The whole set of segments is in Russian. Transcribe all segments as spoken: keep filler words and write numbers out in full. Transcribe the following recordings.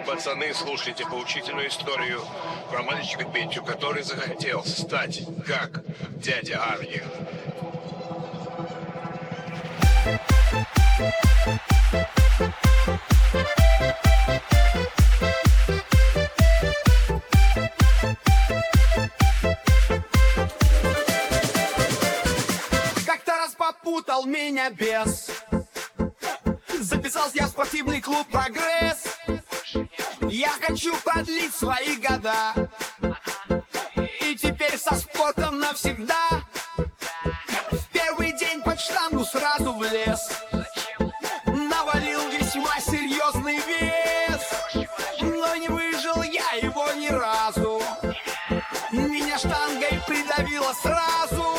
Пацаны, слушайте поучительную историю про мальчика Петю, который захотел стать как дядя Арни. Как-то раз попутал меня бес. Записался я в спортивный клуб «Прогресс». Я хочу продлить свои года и теперь со спортом навсегда. В первый день под штангу сразу влез. Навалил весьма серьезный вес, но не выжил я его ни разу. Меня штангой придавило сразу.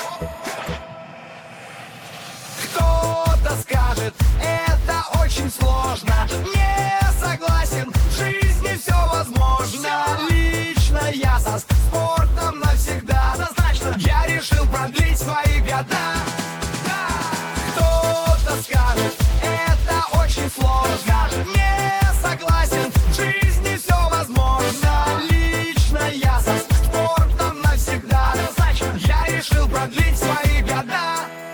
Кто-то скажет, это очень сложно. Не согласен, в жизни все возможно. Лично я со спортом навсегда. Однозначно я решил продлить свои года. Кто-то скажет, это очень сложно. Не согласен, в жизни все возможно. Лично я со спортом навсегда. Однозначно я решил продлить свои года.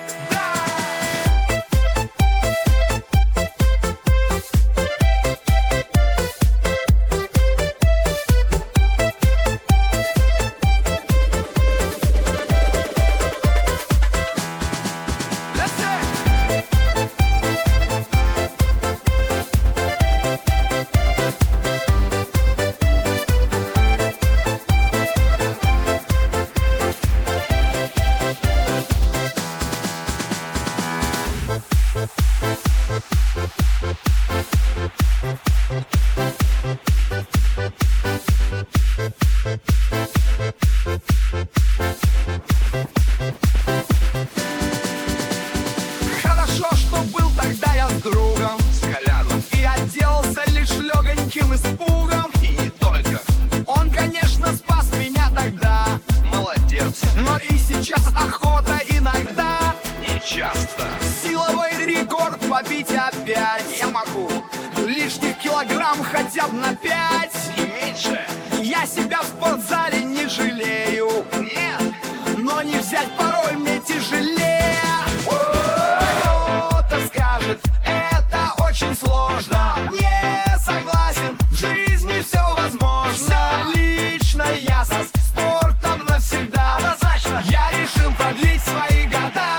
Хорошо, что был тогда я с другом, С Коляном. и отделался лишь легоньким испугом. И не только. Он, конечно, спас меня тогда, Молодец. но и сейчас охота иногда. Не часто. Силовой рекорд побить опять я могу. Лишних килограмм хотя бы на пять. И меньше. Я себя в спортзале не жалею, Нет. но не взять порой мне тяжелее. Кто-то скажет, это очень сложно. Не согласен, в жизни все возможно. Лично я со спортом навсегда. Однозначно я решил продлить свои года.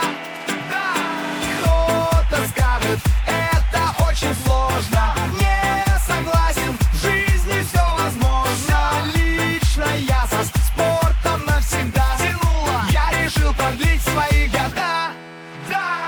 Кто-то скажет, это очень сложно. Не согласен, в жизни все возможно. Лично я со спортом навсегда. Тянуло. Я решил продлить свои года. Да!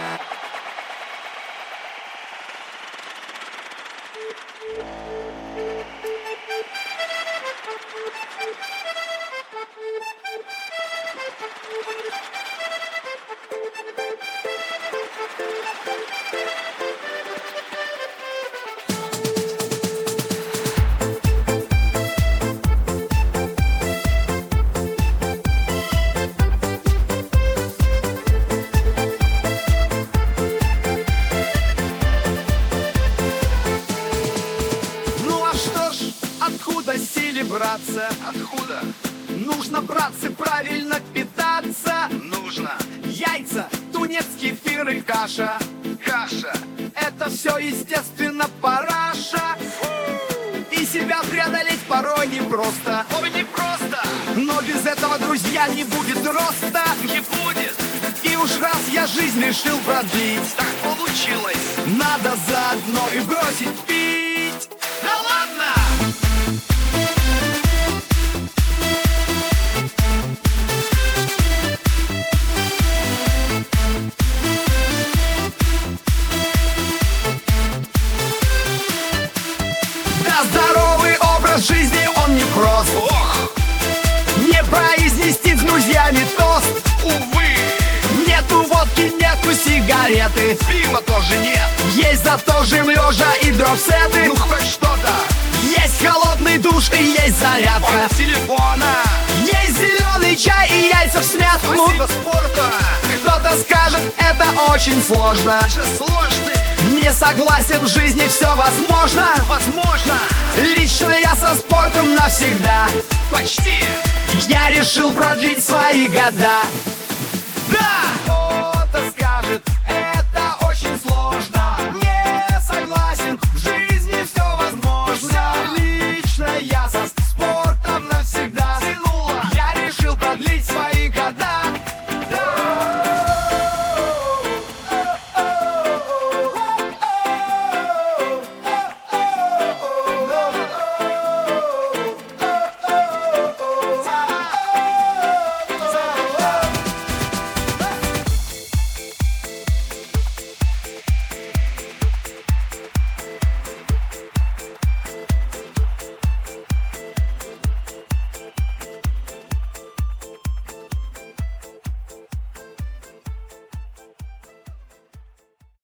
Ну а что ж, откуда силе браться? Откуда? Нужно, братцы, правильно питаться. Нужно. Яйца, тунец, кефир и каша. Каша. Это все, естественно, параша. И себя преодолеть порой непросто. Ой, не просто. Но без этого, друзья, не будет роста. Не будет. И уж раз я жизнь решил продлить, Так получилось. надо заодно и бросить пить. Да ладно. Да здоровый образ жизни, он не прост. Ох, Не произнести с друзьями тост. увы. Нету водки, нету сигареты. Пива тоже нет. Есть зато жим лежа и дропсеты. Ну хоть что-то. Есть холодный душ и есть зарядка. От телефона. Есть зеленый чай и яйца в смятку. Спасибо спорта. Кто-то скажет, это очень сложно. Же сложный. Не согласен, в жизни все возможно. Возможно, Лично я со спортом навсегда. почти. Я решил продлить свои года. Да!